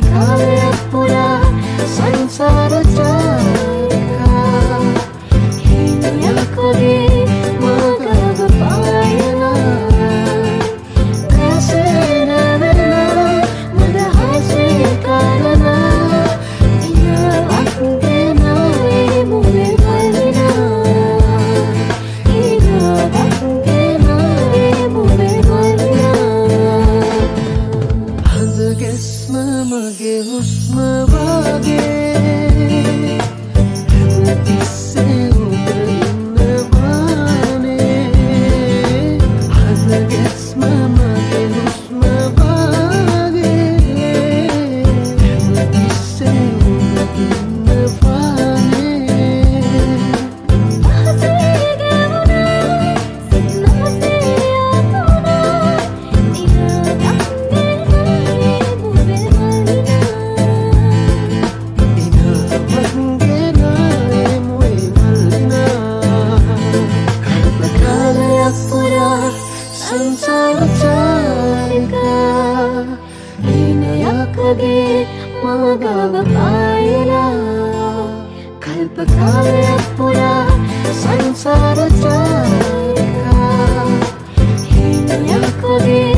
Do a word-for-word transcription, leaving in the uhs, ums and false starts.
කල්පකාලයක් පුරා සංසාර චාරිකා හිමියක් වගේ මාගව පායනා කැසේ නැවෙනා මදහසේ කරනා ඉනාවක් ගෙනාවේ මුවේ වලිනා ඉනාවක් ගෙනාවේ මුවේ වලිනා හඳගෙස්ම මගේ හුස්ම වගේ හැමතිස්සේ ඔබ ඉන්නවානේ හඳගෙස්ම මගේ හුස්ම වගේ හැමතිස්සේ ඔබ ඉන්නවානේ අහසේ ගැවුනා සිනහසේ යමුනා ඉනාවක් ගෙනාවේ මුවේ වලිනා ඉනාවක් ගෙනාවේ මුවේ වලිනා කල්පකාලයක් පුරා සංසාර චාරිකා හිමියක් වගේ මාගව පායලා කල්පකාලයක් පුරා සංසාර චාරිකා හිමියක් වගේ